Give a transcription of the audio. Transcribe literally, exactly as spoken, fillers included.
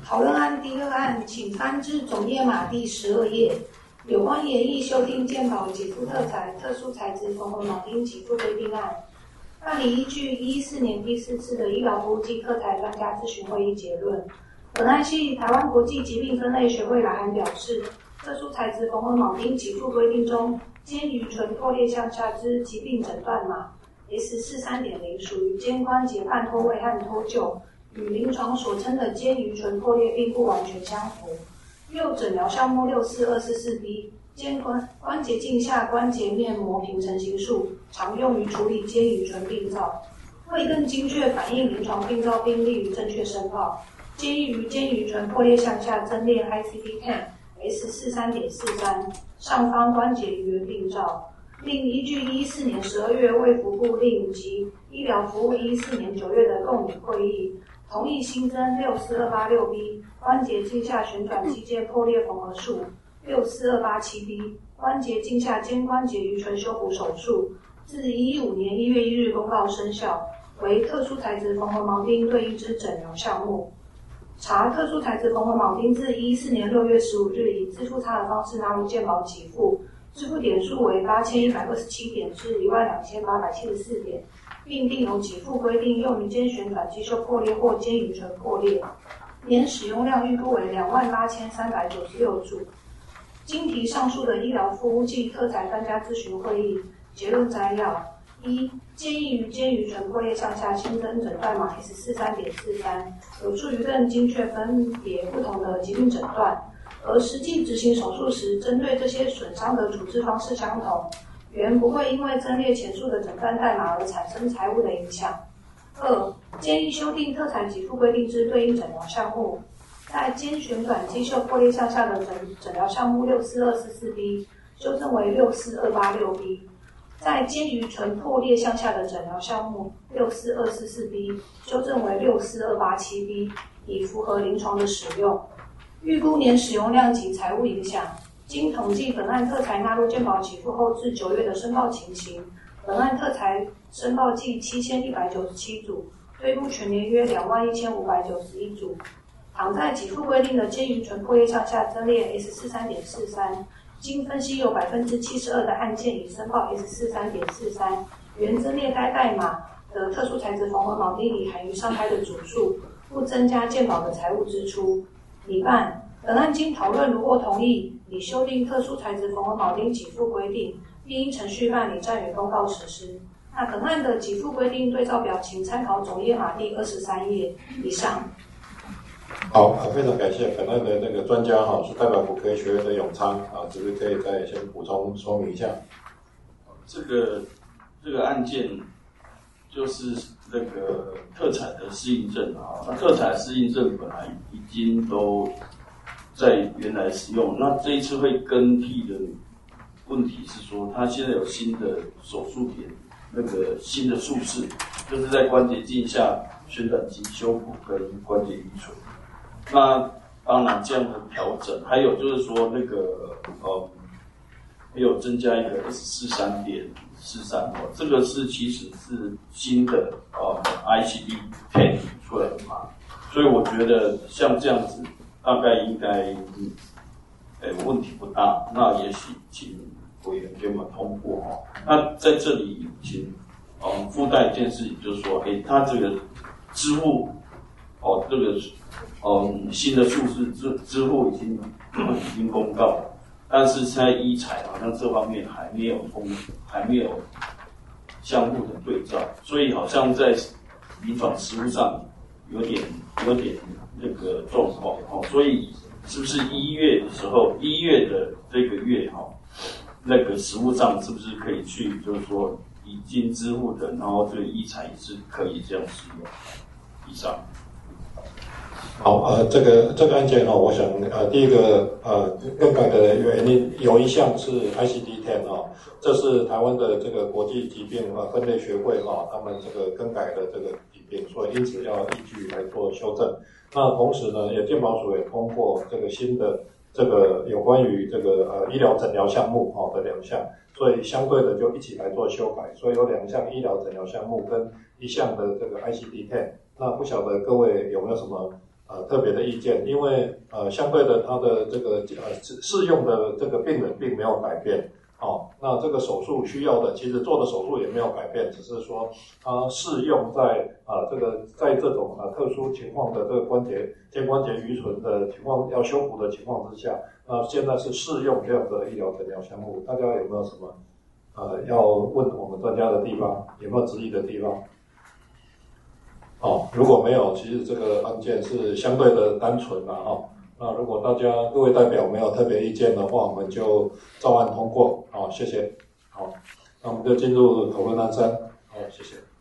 讨论案第二案，请翻至总页码第十二页。有关研议修订健保给付特材特殊材质缝合铆钉给付规定案，办理依据一四年第四次的医疗服务暨特材专家咨询会议结论。本案系台湾国际疾病分类学会来函表示，特殊材质缝合铆钉给付规定中，肩盂唇破裂向下之疾病诊断码 S 四十三点零 属于肩关节半脱位和脱臼，与临床所称的肩盂唇破裂并不完全相符。右诊疗项目六四二四四 B 肩关关节镜下关节面膜平成型术，常用于处理肩盂唇病灶。为更精确反映临床病灶病例与正确申报，建议于肩盂唇破裂向下增列 I C D 十 S 四十三点四三 上方关节盂缘病灶。另依据一四年十二月卫福部令及医疗服务一四年九月的共拟会议，同意新增六四二八六 B 关节镜下旋转肌腱破裂缝合术、六四二八七 B 关节镜下肩关节盂唇修补手术，自一五年一月一日公告生效，为特殊材质缝合铆钉对应之诊疗项目。查特殊材质缝合铆钉自一四年六月十五日以自付差的方式纳入健保给付，支付点数为八千一百二十七点至一万两千八百七十四点，并定有给付规定，用于肩旋转肌袖破裂或肩盂唇破裂。年使用量预估为两万八千三百九十六组。经提上述的医疗服务暨特材专家咨询会议，结论摘要：一、建议于肩盂唇破裂向下新增诊断码 S 四十三点四三，有助于更精确分别不同的疾病诊断。而实际执行手术时，针对这些损伤的处置方式相同，原不会因为增列前述的诊断代码而产生财务的影响。二、建议修订特材给付规定之对应诊疗项目，在肩旋转肌袖破裂向下的诊诊疗项目六四二四四 B 修正为六四二八六 B， 在肩盂唇破裂向下的诊疗项目六四二四四 B 修正为六四二八七 B， 以符合临床的使用。预估年使用量及财务影响，经统计本案特材纳入健保给付后至九月的申报情形，本案特材申报计七千一百九十七组，推估全年约两万一千五百九十一组。倘在给付规定的肩盂唇破裂向下增列 S 四十三点四三，经分析有百分之七十二的案件已申报 S 四十三点四三，原增列该代码的特殊材质缝合铆钉已含于上开的组数，不增加健保的财务支出。拟办本案经讨论，如获同意，拟修订特殊材质缝合铆钉给付规定，并依程序办理暂予公告实施。那本案的给付规定对照表，请参考总页码第二十三页以上。 好，非常感谢本案的那个专家哈，是代表骨科学院的永昌啊，是不是可以再先补充说明一下？ 这个这个案件就是那个特产的适应症啊，那特产适应症本来已经都在原来使用，那这一次会更替的问题是说，它现在有新的手术点，那个新的术式，就是在关节镜下旋转肌修补跟关节盂唇。那当然这样的调整，还有就是说那个呃，还有增加一个 S 四十三点四三哦，这个是其实是新的呃 I C D 十出来的嘛，所以我觉得像这样子大概应该嗯，呃问题不大，那也许请委员给我们通过哦。那在这里请嗯附带一件事情，就是说，哎，他这个支付哦，这个嗯新的数字支支付已经已经公告了。但是在医材好像这方面还没有公，还没有相互的对照，所以好像在临床实务上有点有点那个状况哦。所以是不是一月的时候，一月的这个月哈、哦，那个实务上是不是可以去，就是说已经支付的，然后这个医材也是可以这样使用？以上。 好，呃，这个这个案件哦，我想呃，第一个呃更改的原因有一项是 I C D 十哦，这是台湾的这个国际疾病呃分类学会哈、哦，他们这个更改的这个疾病，所以因此要依据来做修正。那同时呢，也健保署也通过这个新的这个有关于这个呃医疗诊疗项目哈、哦、的两项，所以相对的就一起来做修改，所以有两项医疗诊疗项目跟一项的这个 I C D 十。那不晓得各位有没有什么？ 呃特别的意见，因为呃相对的它的这个呃适用的这个病人并没有改变。哦，那这个手术需要的，其实做的手术也没有改变，只是说它适用在啊、呃、这个在这种啊、呃、特殊情况的这个关节肩关节盂唇的情况要修补的情况之下，那现在是适用这样的医疗诊疗项目，大家有没有什么呃要问我们专家的地方，有没有质疑的地方？哦，如果没有，其实这个案件是相对的单纯啦，哈。那如果大家各位代表没有特别意见的话，我们就照案通过。好，谢谢。好，那我们就进入讨论案三。好，谢谢。